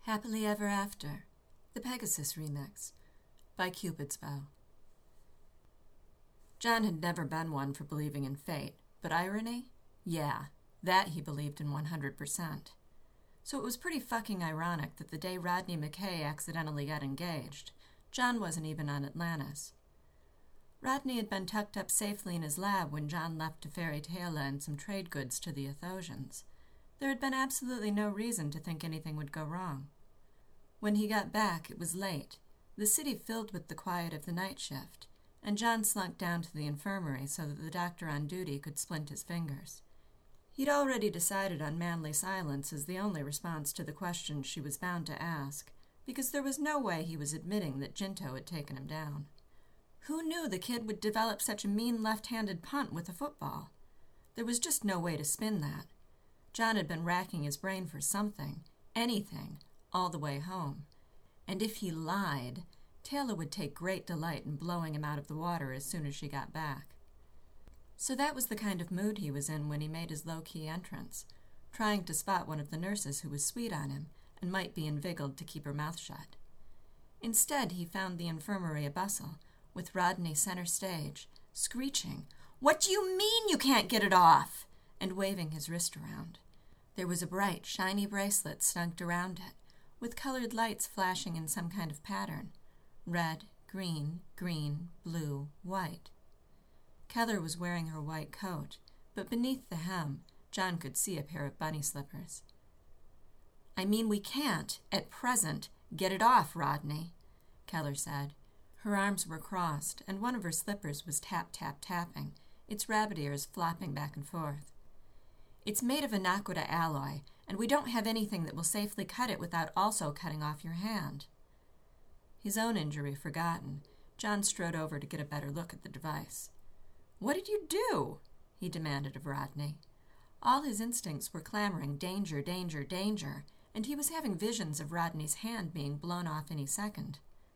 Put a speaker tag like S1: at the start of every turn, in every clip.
S1: Happily Ever After, the Pegasus Remix, by Cupid's Bow. John had never been one for believing in fate, but irony? Yeah, that he believed in 100%. So it was pretty fucking ironic that the day Rodney McKay accidentally got engaged, John wasn't even on Atlantis. Rodney had been tucked up safely in his lab when John left to ferry Taylor and some trade goods to the Athosians. There had been absolutely no reason to think anything would go wrong. When he got back, it was late, the city filled with the quiet of the night shift, and John slunk down to the infirmary so that the doctor on duty could splint his fingers. He'd already decided on manly silence as the only response to the questions she was bound to ask, because there was no way he was admitting that Jinto had taken him down. Who knew the kid would develop such a mean left-handed punt with a football? There was just no way to spin that. John had been racking his brain for something, anything, all the way home. And if he lied, Taylor would take great delight in blowing him out of the water as soon as she got back. So that was the kind of mood he was in when he made his low-key entrance, trying to spot one of the nurses who was sweet on him and might be inveigled to keep her mouth shut. Instead, he found the infirmary a bustle, with Rodney center stage, screeching, "What do you mean you can't get it off?" and waving his wrist around. There was a bright, shiny bracelet snugged around it, with colored lights flashing in some kind of pattern. Red, green, blue, white. Keller was wearing her white coat, but beneath the hem, John could see a pair of bunny slippers. "I mean, we can't, at present, get it off, Rodney," Keller said. Her arms were crossed, and one of her slippers was tap-tap-tapping, its rabbit ears flopping back and forth. "It's made of a naquita alloy, and we don't have anything that will safely cut it without also cutting off your hand." His own injury forgotten, John strode over to get a better look at the device. "What did you do?" he demanded of Rodney. All his instincts were clamoring danger, danger, danger, and he was having visions of Rodney's hand being blown off any second.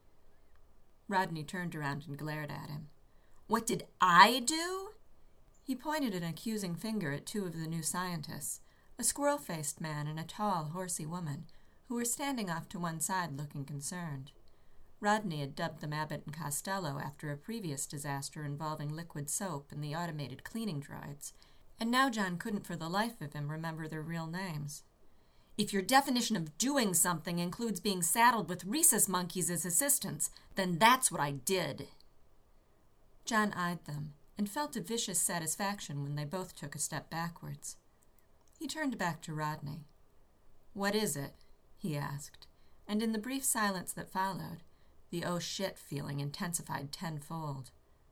S1: Rodney turned around and glared at him. "What did I do?" He pointed an accusing finger at two of the new scientists, a squirrel-faced man and a tall, horsey woman, who were standing off to one side looking concerned. Rodney had dubbed them Abbott and Costello after a previous disaster involving liquid soap and the automated cleaning droids, and now John couldn't for the life of him remember their real names. "If your definition of doing something includes being saddled with rhesus monkeys as assistants, then that's what I did." John eyed them and felt a vicious satisfaction when they both took a step backwards. He turned back to Rodney. "What is it?" he asked, and in the brief silence that followed, the oh shit feeling intensified tenfold.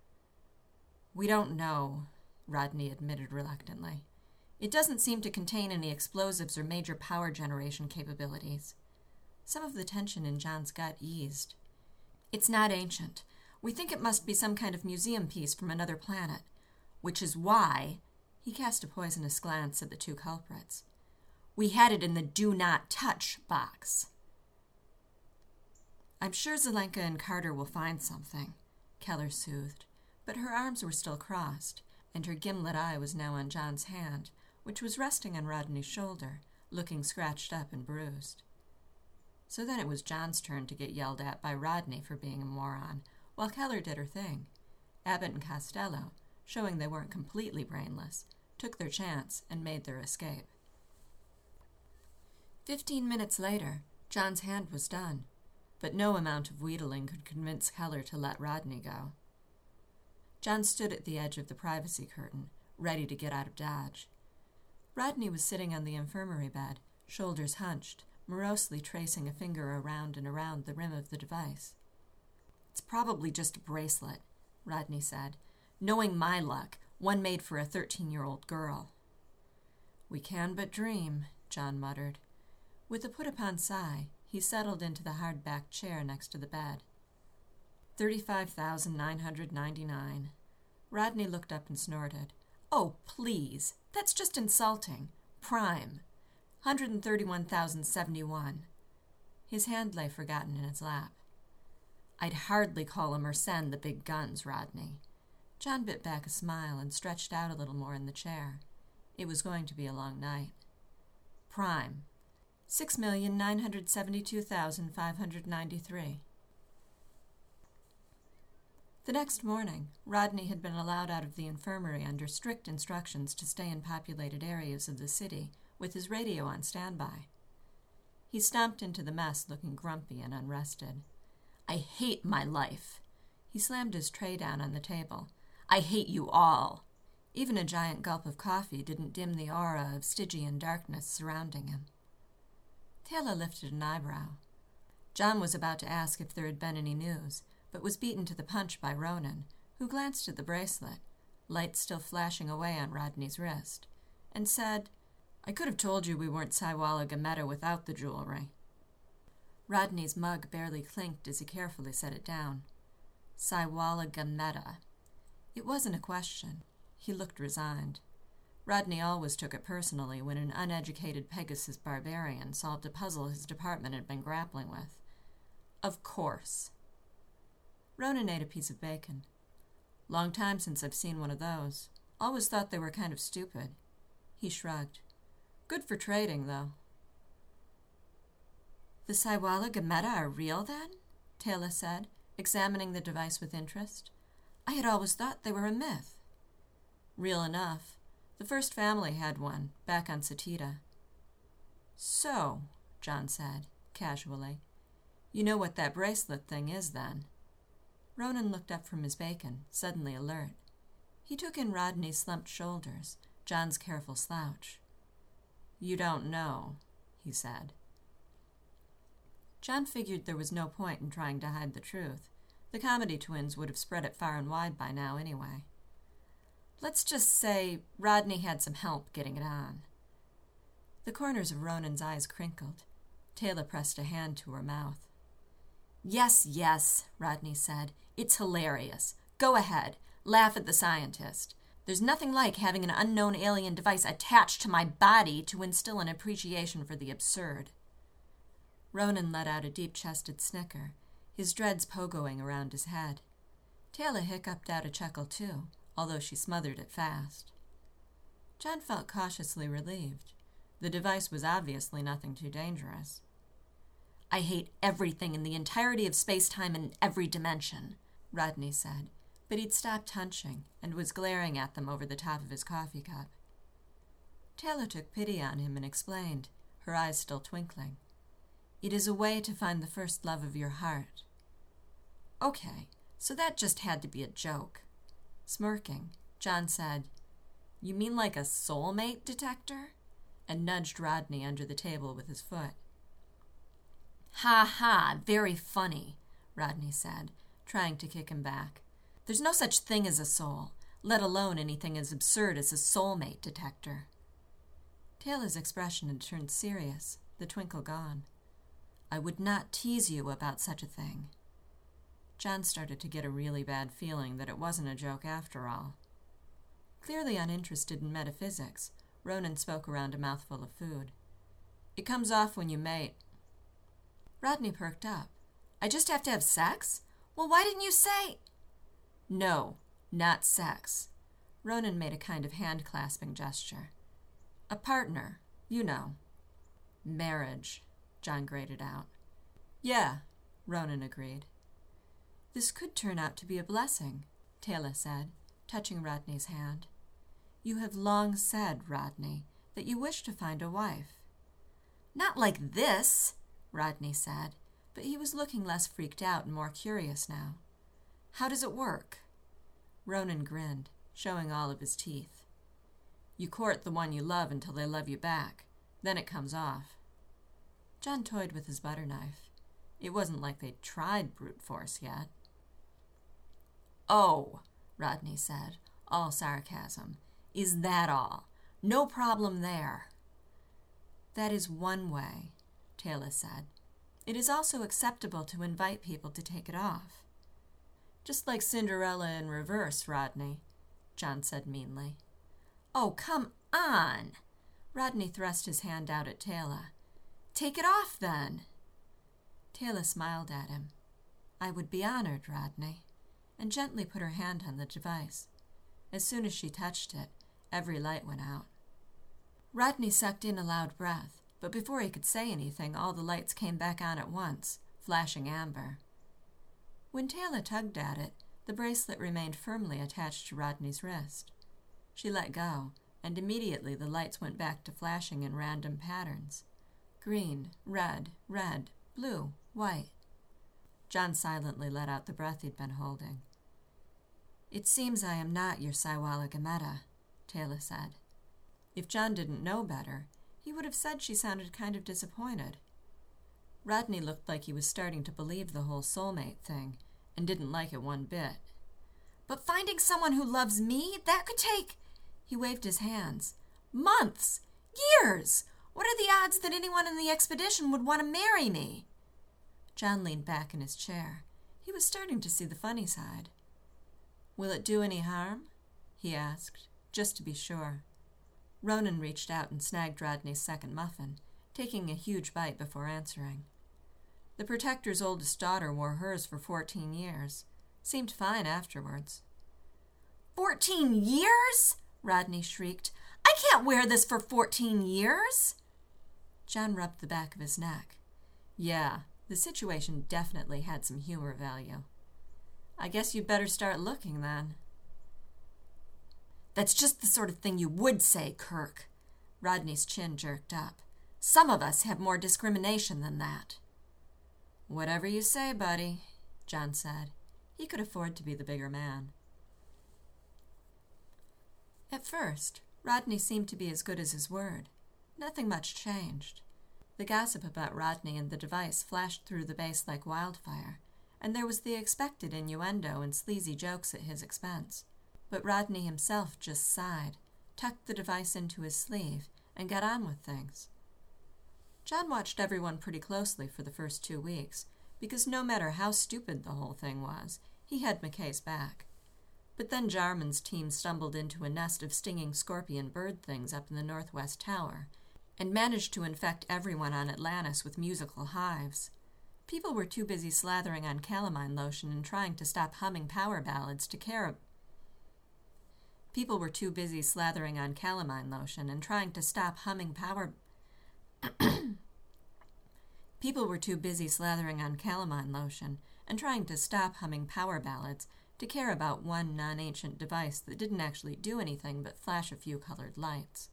S1: "We don't know," Rodney admitted reluctantly. "It doesn't seem to contain any explosives or major power generation capabilities." Some of the tension in John's gut eased. "It's not ancient. We think it must be some kind of museum piece from another planet, which is why," he cast a poisonous glance at the two culprits, "we had it in the do not touch box." "I'm sure Zelenka and Carter will find something," Keller soothed, but her arms were still crossed, and her gimlet eye was now on John's hand, which was resting on Rodney's shoulder, looking scratched up and bruised. So then it was John's turn to get yelled at by Rodney for being a moron, while Keller did her thing. Abbott and Costello, showing they weren't completely brainless, took their chance and made their escape. 15 minutes later, John's hand was done, but no amount of wheedling could convince Keller to let Rodney go. John stood at the edge of the privacy curtain, ready to get out of Dodge. Rodney was sitting on the infirmary bed, shoulders hunched, morosely tracing a finger around and around the rim of the device. "It's probably just a bracelet," Rodney said. "Knowing my luck, one made for a 13-year-old girl." "We can but dream," John muttered. With a put-upon sigh, he settled into the hard-backed chair next to the bed. 35,999. Rodney looked up and snorted. "Oh, please, that's just insulting. Prime. 131,071. His hand lay forgotten in his lap. "I'd hardly call a Mersenne the big guns, Rodney." John bit back a smile and stretched out a little more in the chair. It was going to be a long night. "Prime. $6,972,593. The next morning, Rodney had been allowed out of the infirmary under strict instructions to stay in populated areas of the city with his radio on standby. He stomped into the mess looking grumpy and unrested. "I hate my life." He slammed his tray down on the table. "I hate you all." Even a giant gulp of coffee didn't dim the aura of Stygian darkness surrounding him. Taylor lifted an eyebrow. John was about to ask if there had been any news, but was beaten to the punch by Ronan, who glanced at the bracelet, light still flashing away on Rodney's wrist, and said, "I could have told you we weren't Saiwala Gameta without the jewelry." Rodney's mug barely clinked as he carefully set it down. Saiwala Gameta. It wasn't a question. He looked resigned. Rodney always took it personally when an uneducated Pegasus barbarian solved a puzzle his department had been grappling with. Of course. Ronan ate a piece of bacon. "Long time since I've seen one of those. Always thought they were kind of stupid." He shrugged. "Good for trading, though." "The Saiwala Gameta are real, then?" Taylor said, examining the device with interest. "I had always thought they were a myth." "Real enough. The first family had one, back on Satita." "So," John said, casually, "you know what that bracelet thing is, then?" Ronan looked up from his bacon, suddenly alert. He took in Rodney's slumped shoulders, John's careful slouch. "You don't know," he said. John figured there was no point in trying to hide the truth. The Comedy twins would have spread it far and wide by now anyway. "Let's just say Rodney had some help getting it on." The corners of Ronan's eyes crinkled. Taylor pressed a hand to her mouth. Yes, Rodney said. "It's hilarious. Go ahead. Laugh at the scientist. There's nothing like having an unknown alien device attached to my body to instill an appreciation for the absurd." Ronan let out a deep-chested snicker, his dreads pogoing around his head. Taylor hiccuped out a chuckle, too, although she smothered it fast. John felt cautiously relieved. The device was obviously nothing too dangerous. "I hate everything in the entirety of space-time in every dimension," Rodney said, but he'd stopped hunching and was glaring at them over the top of his coffee cup. Taylor took pity on him and explained, her eyes still twinkling. "It is a way to find the first love of your heart." "Okay, so that just had to be a joke." Smirking, John said, "You mean like a soulmate detector?" and nudged Rodney under the table with his foot. "Ha ha, very funny," Rodney said, trying to kick him back. "There's no such thing as a soul, let alone anything as absurd as a soulmate detector." Taylor's expression had turned serious, the twinkle gone. "I would not tease you about such a thing." John started to get a really bad feeling that it wasn't a joke after all. Clearly uninterested in metaphysics, Ronan spoke around a mouthful of food. "It comes off when you mate." Rodney perked up. "I just have to have sex? Well, why didn't you say—" "No, not sex." Ronan made a kind of hand-clasping gesture. "A partner, you know." "Marriage," John grated out. "Yeah," Ronan agreed. "This could turn out to be a blessing," Taylor said, touching Rodney's hand. "You have long said, Rodney, that you wish to find a wife." "Not like this," Rodney said, but he was looking less freaked out and more curious now. "How does it work?" Ronan grinned, showing all of his teeth. "You court the one you love until they love you back. Then it comes off." John toyed with his butter knife. It wasn't like they'd tried brute force yet. "Oh," Rodney said, all sarcasm. "Is that all? No problem there." "That is one way," Taylor said. "It is also acceptable to invite people to take it off." "Just like Cinderella in reverse, Rodney," John said meanly. "Oh, come on!" Rodney thrust his hand out at Taylor. "Take it off, then." Taylor smiled at him. "I would be honored, Rodney," and gently put her hand on the device. As soon as she touched it, every light went out. Rodney sucked in a loud breath, But before he could say anything, all the lights came back on at once, flashing amber. When Taylor tugged at it, the bracelet remained firmly attached to Rodney's wrist. She let go, and immediately the lights went back to flashing in random patterns. Green, red, blue, white. John silently let out the breath he'd been holding. "It seems I am not your Saiwala Gameta," Taylor said. If John didn't know better, he would have said she sounded kind of disappointed. Rodney looked like he was starting to believe the whole soulmate thing, and didn't like it one bit. "But finding someone who loves me, that could take—" He waved his hands. "Months! Years! What are the odds that anyone in the expedition would want to marry me?" John leaned back in his chair. He was starting to see the funny side. "Will it do any harm?" he asked, just to be sure. Ronan reached out and snagged Rodney's second muffin, taking a huge bite before answering. The Protector's oldest daughter wore hers for 14 years. Seemed fine afterwards. 14 years? Rodney shrieked. "I can't wear this for 14 years!" John rubbed the back of his neck. Yeah, the situation definitely had some humor value. "I guess you'd better start looking, then." "That's just the sort of thing you would say, Kirk." Rodney's chin jerked up. "Some of us have more discrimination than that." "Whatever you say, buddy," John said. He could afford to be the bigger man. At first, Rodney seemed to be as good as his word. Nothing much changed. The gossip about Rodney and the device flashed through the base like wildfire, and there was the expected innuendo and sleazy jokes at his expense. But Rodney himself just sighed, tucked the device into his sleeve, and got on with things. John watched everyone pretty closely for the first 2 weeks, because no matter how stupid the whole thing was, he had McKay's back. But then Jarman's team stumbled into a nest of stinging scorpion bird things up in the northwest tower, and managed to infect everyone on Atlantis with musical hives. People were too busy slathering on calamine lotion and trying to stop humming power ballads to care People were too busy slathering on calamine lotion and trying to stop humming power... People were too busy slathering on calamine lotion and trying to stop humming power ballads to care about one non-ancient device that didn't actually do anything but flash a few colored lights.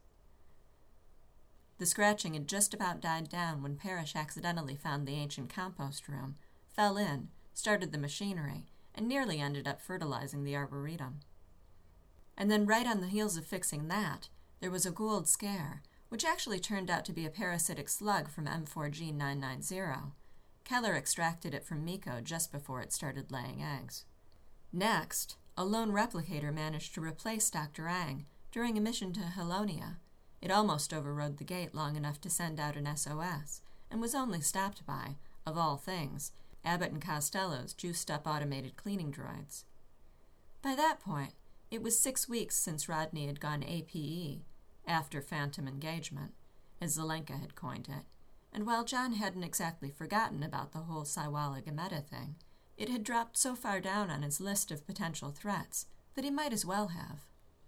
S1: The scratching had just about died down when Parrish accidentally found the ancient compost room, fell in, started the machinery, and nearly ended up fertilizing the arboretum. And then right on the heels of fixing that, there was a Gould scare, which actually turned out to be a parasitic slug from M4G990. Keller extracted it from Miko just before it started laying eggs. Next, a lone replicator managed to replace Dr. Ang during a mission to Helonia. It almost overrode the gate long enough to send out an SOS, and was only stopped by, of all things, Abbott and Costello's juiced-up automated cleaning droids. By that point, it was 6 weeks since Rodney had gone APE, after Phantom Engagement, as Zelenka had coined it, and while John hadn't exactly forgotten about the whole Saiwala Gameta thing, it had dropped so far down on his list of potential threats that he might as well have.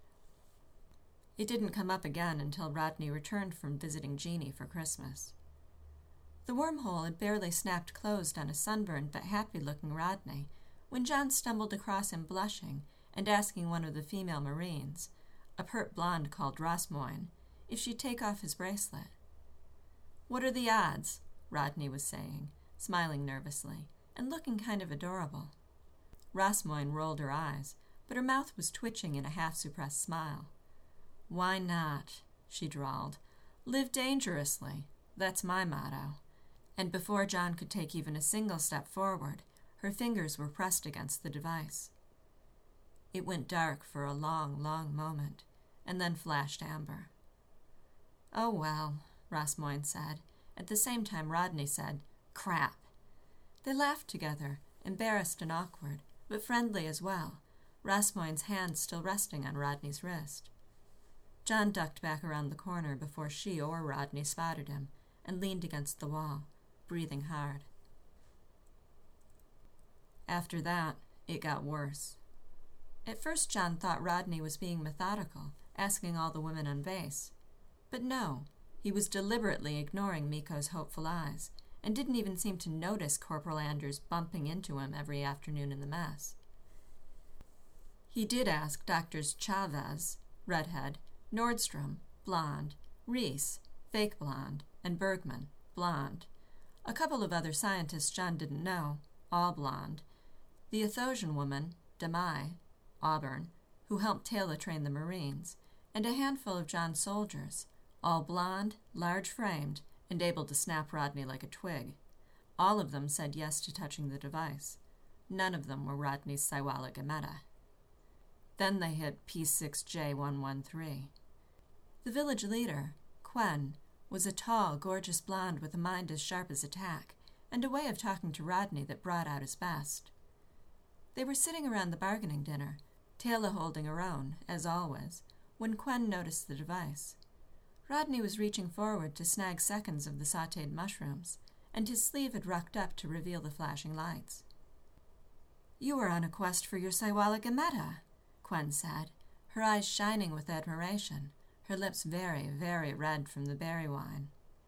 S1: It didn't come up again until Rodney returned from visiting Jeannie for Christmas. The wormhole had barely snapped closed on a sunburned but happy-looking Rodney when John stumbled across him blushing and asking one of the female Marines, a pert blonde called Rosmoyne, if she'd take off his bracelet. "What are the odds?" Rodney was saying, smiling nervously, and looking kind of adorable. Rosmoyne rolled her eyes, but her mouth was twitching in a half-suppressed smile. "Why not?" she drawled. "Live dangerously. That's my motto." And before John could take even a single step forward, her fingers were pressed against the device. It went dark for a long, long moment, and then flashed amber. "Oh, well," Rosmoyne said. At the same time Rodney said, "Crap." They laughed together, embarrassed and awkward, but friendly as well, Rosmoyne's hand still resting on Rodney's wrist. John ducked back around the corner before she or Rodney spotted him, and leaned against the wall, breathing hard. After that, it got worse. At first John thought Rodney was being methodical, asking all the women on base. But no, He was deliberately ignoring Miko's hopeful eyes, and didn't even seem to notice Corporal Anders bumping into him every afternoon in the mess. He did ask Doctors Chavez, redhead, Nordstrom, blonde, Reese, fake blonde, and Bergman, blonde. A couple of other scientists John didn't know, all blonde. The Athosian woman, Demai, auburn, who helped Taylor train the Marines, and a handful of John's soldiers, all blonde, large-framed, and able to snap Rodney like a twig. All of them said yes to touching the device. None of them were Rodney's Saiwala Gameta. Then they hit P6J113. The village leader, Quen, was a tall, gorgeous blonde with a mind as sharp as a tack, and a way of talking to Rodney that brought out his best. They were sitting around the bargaining dinner, Taylor holding her own, as always, when Quen noticed the device. Rodney was reaching forward to snag seconds of the sautéed mushrooms, and his sleeve had rucked up to reveal the flashing lights. "You are on a quest for your Saiwala Gameta," Quen said, her eyes shining with admiration, her lips very, very red from the berry wine.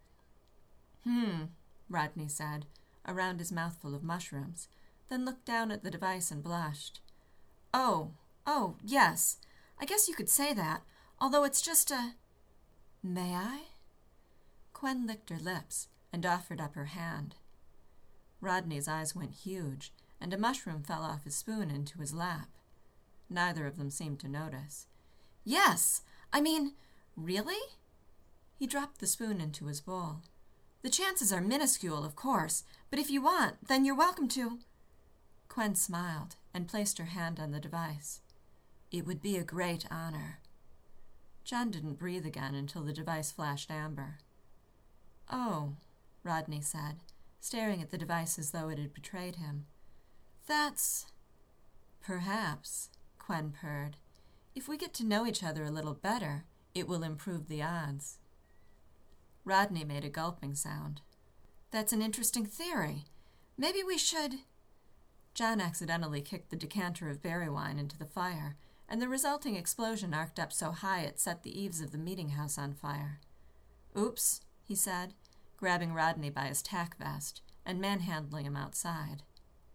S1: Rodney said, around his mouthful of mushrooms, then looked down at the device and blushed. Oh, yes. I guess you could say that, although it's just a... May I? Quen licked her lips and offered up her hand. Rodney's eyes went huge, and a mushroom fell off his spoon into his lap. Neither of them seemed to notice. Yes! I mean, really? He dropped the spoon into his bowl. The chances are minuscule, of course, but if you want, then you're welcome to... Quen smiled and placed her hand on the device. It would be a great honor. John didn't breathe again until the device flashed amber. Oh, Rodney said, staring at the device as though it had betrayed him. That's... Perhaps, Quen purred. If we get to know each other a little better, it will improve the odds. Rodney made a gulping sound. That's an interesting theory. Maybe we should... John accidentally kicked the decanter of berry wine into the fire, and the resulting explosion arced up so high it set the eaves of the meeting house on fire. Oops, he said, grabbing Rodney by his tack vest and manhandling him outside.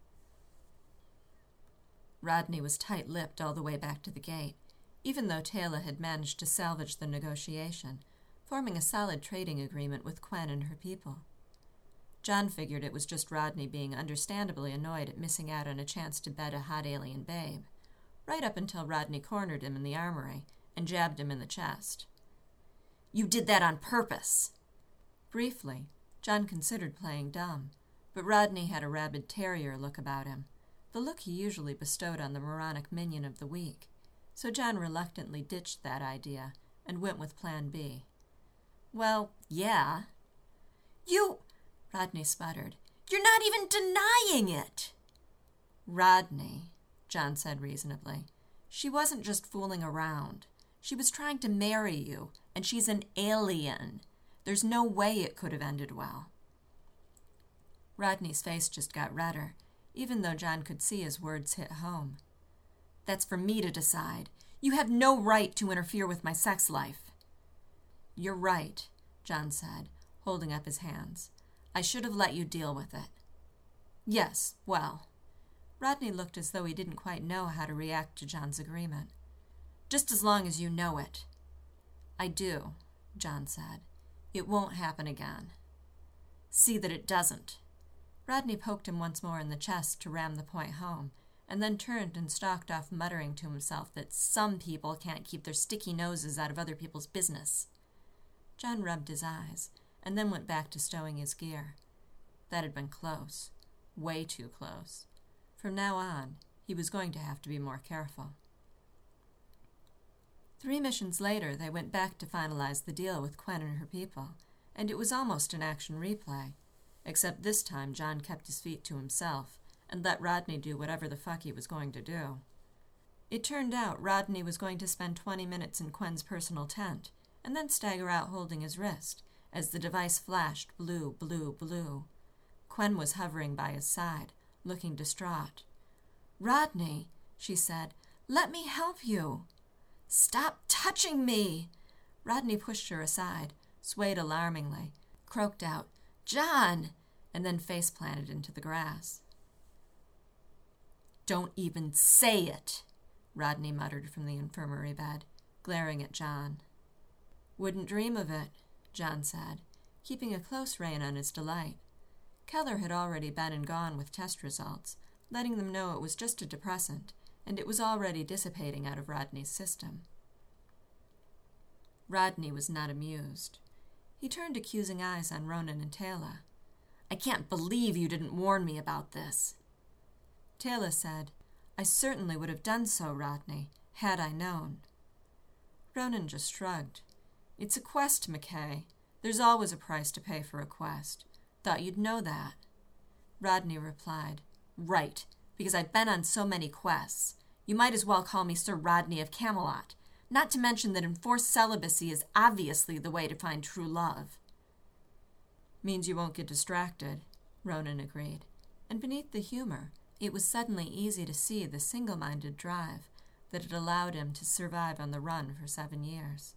S1: Rodney was tight-lipped all the way back to the gate, even though Taylor had managed to salvage the negotiation, forming a solid trading agreement with Quen and her people. John figured it was just Rodney being understandably annoyed at missing out on a chance to bed a hot alien babe, right up until Rodney cornered him in the armory and jabbed him in the chest. You did that on purpose! Briefly, John considered playing dumb, but Rodney had a rabid terrier look about him, the look he usually bestowed on the moronic minion of the week, so John reluctantly ditched that idea and went with Plan B. Well, yeah. You... Rodney sputtered. You're not even denying it! Rodney, John said reasonably. She wasn't just fooling around. She was trying to marry you, and she's an alien. There's no way it could have ended well. Rodney's face just got redder, even though John could see his words hit home. That's for me to decide. You have no right to interfere with my sex life. You're right, John said, holding up his hands. I should have let you deal with it. Yes, well. Rodney looked as though he didn't quite know how to react to John's agreement. Just as long as you know it. I do, John said. It won't happen again. See that it doesn't. Rodney poked him once more in the chest to ram the point home, and then turned and stalked off muttering to himself that some people can't keep their sticky noses out of other people's business. John rubbed his eyes, and then went back to stowing his gear. That had been close. Way too close. From now on, he was going to have to be more careful. 3 missions later, they went back to finalize the deal with Quen and her people, and it was almost an action replay, except this time John kept his feet to himself and let Rodney do whatever the fuck he was going to do. It turned out Rodney was going to spend 20 minutes in Quen's personal tent, and then stagger out holding his wrist, as the device flashed blue, blue, blue. Quen was hovering by his side, looking distraught. Rodney, she said, let me help you. Stop touching me! Rodney pushed her aside, swayed alarmingly, croaked out, "John!" and then face-planted into the grass. "Don't even say it," Rodney muttered from the infirmary bed, glaring at John. "Wouldn't dream of it," John said, keeping a close rein on his delight. Keller had already been and gone with test results, letting them know it was just a depressant, and it was already dissipating out of Rodney's system. Rodney was not amused. He turned accusing eyes on Ronan and Taylor. "I can't believe you didn't warn me about this." Taylor said, "I certainly would have done so, Rodney, had I known." Ronan just shrugged. "It's a quest, McKay. There's always a price to pay for a quest. Thought you'd know that." Rodney replied, "Right, because I've been on so many quests. You might as well call me Sir Rodney of Camelot, not to mention that enforced celibacy is obviously the way to find true love." "Means you won't get distracted," Ronan agreed, and beneath the humor, it was suddenly easy to see the single-minded drive that had allowed him to survive on the run for 7 years.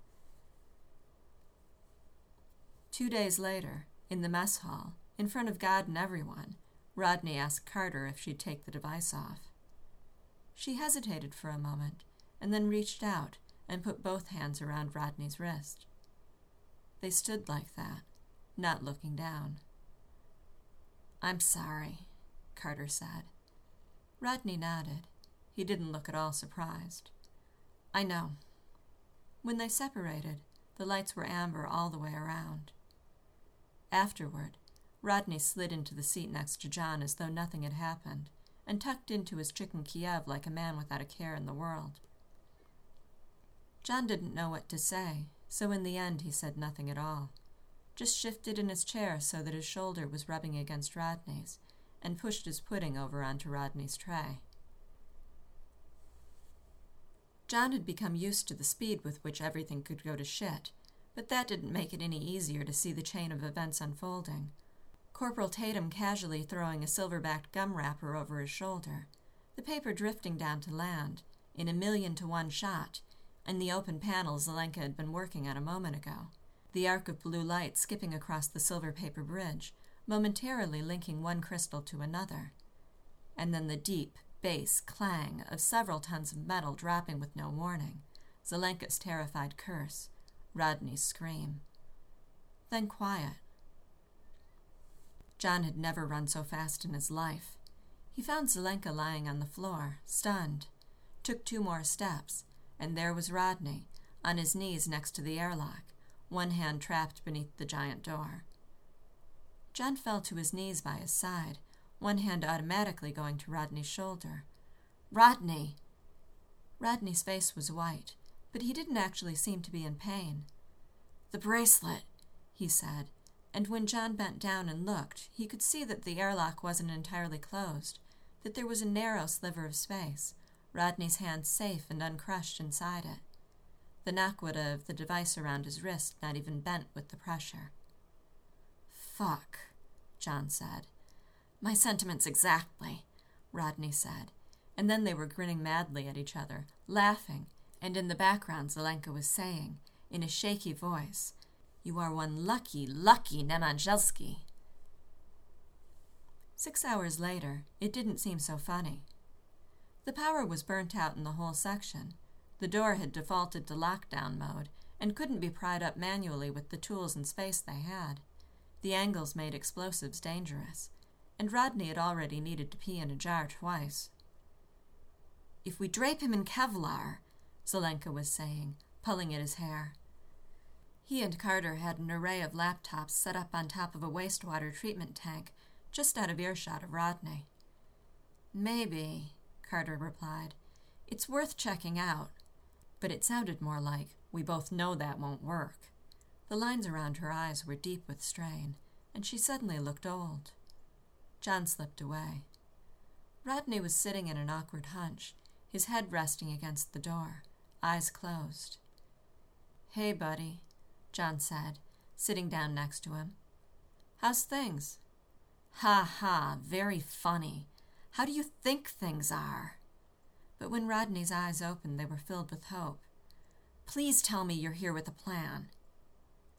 S1: 2 days later, in the mess hall, in front of God and everyone, Rodney asked Carter if she'd take the device off. She hesitated for a moment, and then reached out and put both hands around Rodney's wrist. They stood like that, not looking down. "I'm sorry," Carter said. Rodney nodded. He didn't look at all surprised. "I know." When they separated, the lights were amber all the way around. Afterward, Rodney slid into the seat next to John as though nothing had happened, and tucked into his chicken Kiev like a man without a care in the world. John didn't know what to say, so in the end he said nothing at all, just shifted in his chair so that his shoulder was rubbing against Rodney's, and pushed his pudding over onto Rodney's tray. John had become used to the speed with which everything could go to shit, but that didn't make it any easier to see the chain of events unfolding. Corporal Tatum casually throwing a silver-backed gum wrapper over his shoulder, the paper drifting down to land, in a 1,000,000-to-1 shot, in the open panel Zelenka had been working on a moment ago, the arc of blue light skipping across the silver paper bridge, momentarily linking one crystal to another, and then the deep, bass clang of several tons of metal dropping with no warning, Zelenka's terrified curse, Rodney's scream. Then quiet. John had never run so fast in his life. He found Zelenka lying on the floor, stunned, took 2 more steps, and there was Rodney, on his knees next to the airlock, one hand trapped beneath the giant door. John fell to his knees by his side, one hand automatically going to Rodney's shoulder. "Rodney!" Rodney's face was white, but he didn't actually seem to be in pain. "The bracelet," he said, and when John bent down and looked, he could see that the airlock wasn't entirely closed, that there was a narrow sliver of space, Rodney's hand safe and uncrushed inside it. The naquadah of the device around his wrist not even bent with the pressure. "Fuck," John said. "My sentiments exactly," Rodney said, and then they were grinning madly at each other, laughing, and in the background Zelenka was saying, in a shaky voice, "You are one lucky, lucky Nemanjelski." 6 hours later, it didn't seem so funny. The power was burnt out in the whole section. The door had defaulted to lockdown mode and couldn't be pried up manually with the tools and space they had. The angles made explosives dangerous, and Rodney had already needed to pee in a jar twice. "If we drape him in Kevlar," Zelenka was saying, pulling at his hair. He and Carter had an array of laptops set up on top of a wastewater treatment tank, just out of earshot of Rodney. "Maybe," Carter replied. "It's worth checking out." But it sounded more like, "We both know that won't work." The lines around her eyes were deep with strain, and she suddenly looked old. John slipped away. Rodney was sitting in an awkward hunch, his head resting against the door, eyes closed. "Hey, buddy," John said, sitting down next to him. "How's things?" "Ha ha, very funny. How do you think things are?" But when Rodney's eyes opened, they were filled with hope. "Please tell me you're here with a plan."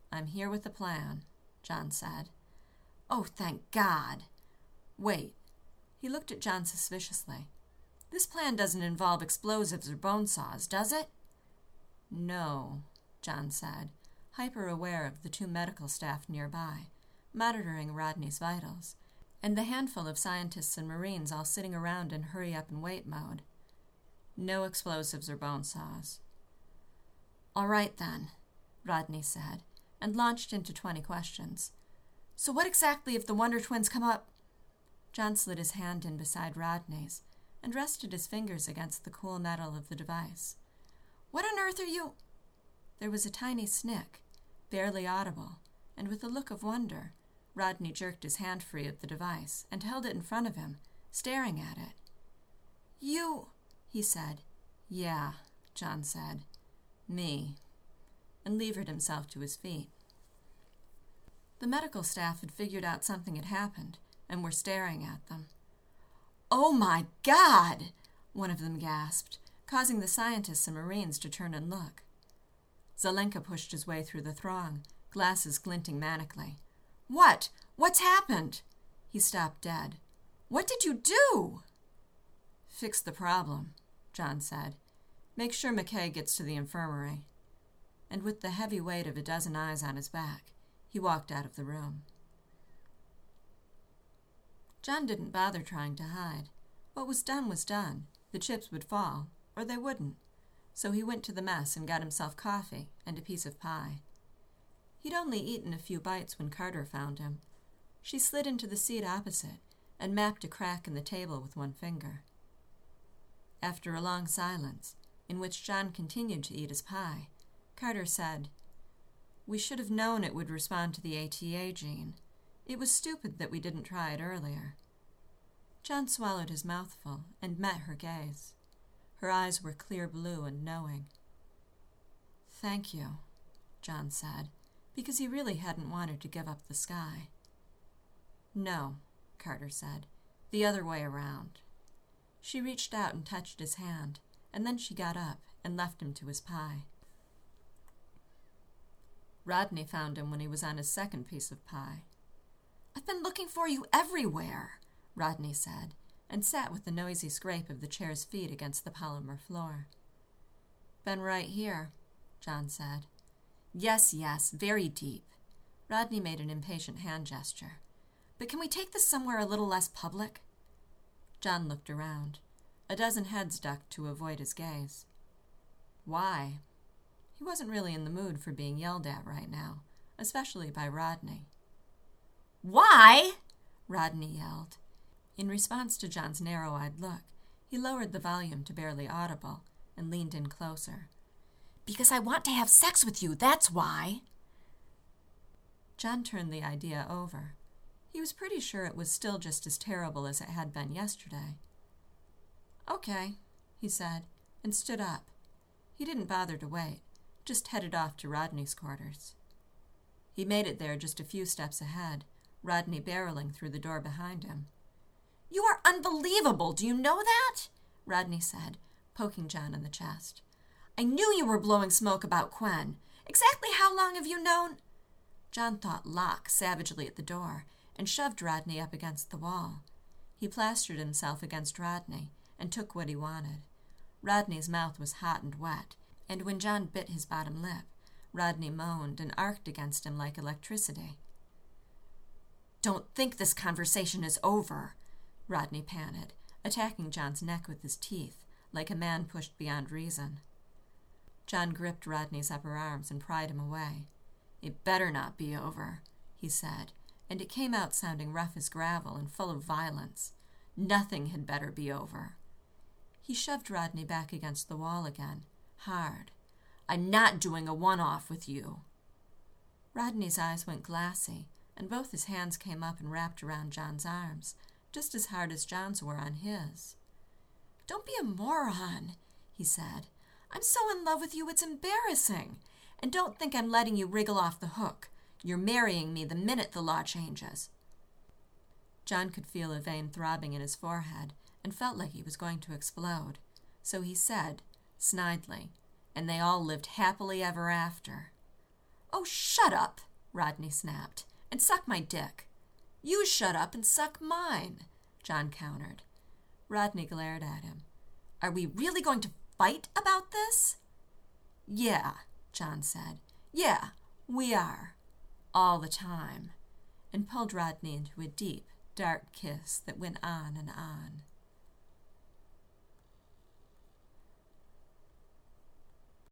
S1: I'm here with a plan, John said. Oh, thank God. Wait. He looked at John suspiciously. This plan doesn't involve explosives or bone saws, does it? No, John said, hyper-aware of the two medical staff nearby, monitoring Rodney's vitals, and the handful of scientists and Marines all sitting around in hurry-up-and-wait mode. No explosives or bone saws. All right, then, Rodney said, and launched into 20 questions. So what exactly if the Wonder Twins come up? John slid his hand in beside Rodney's and rested his fingers against the cool metal of the device. What on earth are you? There was a tiny snick, barely audible, and with a look of wonder, Rodney jerked his hand free of the device and held it in front of him, staring at it. You, he said. Yeah, John said. Me, and levered himself to his feet. The medical staff had figured out something had happened and were staring at them. Oh, my God! One of them gasped, causing the scientists and Marines to turn and look. Zelenka pushed his way through the throng, glasses glinting manically. What? What's happened? He stopped dead. What did you do? Fix the problem, John said. Make sure McKay gets to the infirmary. And with the heavy weight of a dozen eyes on his back, he walked out of the room. John didn't bother trying to hide. What was done. The chips would fall, or they wouldn't. So he went to the mess and got himself coffee and a piece of pie. He'd only eaten a few bites when Carter found him. She slid into the seat opposite and mapped a crack in the table with one finger. After a long silence, in which John continued to eat his pie, Carter said, We should have known it would respond to the ATA gene. It was stupid that we didn't try it earlier. John swallowed his mouthful and met her gaze. Her eyes were clear blue and knowing. Thank you, John said, because he really hadn't wanted to give up the sky. No, Carter said, the other way around. She reached out and touched his hand, and then she got up and left him to his pie. Rodney found him when he was on his second piece of pie. I've been looking for you everywhere, Rodney said, and sat with the noisy scrape of the chair's feet against the polymer floor. Been right here, John said. Yes, very deep. Rodney made an impatient hand gesture. But can we take this somewhere a little less public? John looked around. A dozen heads ducked to avoid his gaze. Why? He wasn't really in the mood for being yelled at right now, especially by Rodney. Why? Rodney yelled. In response to John's narrow-eyed look, he lowered the volume to barely audible and leaned in closer. Because I want to have sex with you, that's why. John turned the idea over. He was pretty sure it was still just as terrible as it had been yesterday. Okay, he said, and stood up. He didn't bother to wait, just headed off to Rodney's quarters. He made it there just a few steps ahead, Rodney barreling through the door behind him. You are unbelievable, do you know that? Rodney said, poking John in the chest. I knew you were blowing smoke about Quen. Exactly how long have you known? John thought Locke savagely at the door and shoved Rodney up against the wall. He plastered himself against Rodney and took what he wanted. Rodney's mouth was hot and wet, and when John bit his bottom lip, Rodney moaned and arced against him like electricity. Don't think this conversation is over, Rodney panted, attacking John's neck with his teeth, like a man pushed beyond reason. John gripped Rodney's upper arms and pried him away. It better not be over, he said, and it came out sounding rough as gravel and full of violence. Nothing had better be over. He shoved Rodney back against the wall again, hard. I'm not doing a one-off with you. Rodney's eyes went glassy, and both his hands came up and wrapped around John's arms, just as hard as John's were on his. Don't be a moron, he said. I'm so in love with you it's embarrassing. And don't think I'm letting you wriggle off the hook. You're marrying me the minute the law changes. John could feel a vein throbbing in his forehead and felt like he was going to explode. So he said, snidely, and they all lived happily ever after. Oh, shut up, Rodney snapped, and suck my dick. You shut up and suck mine, John countered. Rodney glared at him. Are we really going to fight about this? Yeah, John said. Yeah, we are. All the time. And pulled Rodney into a deep, dark kiss that went on and on.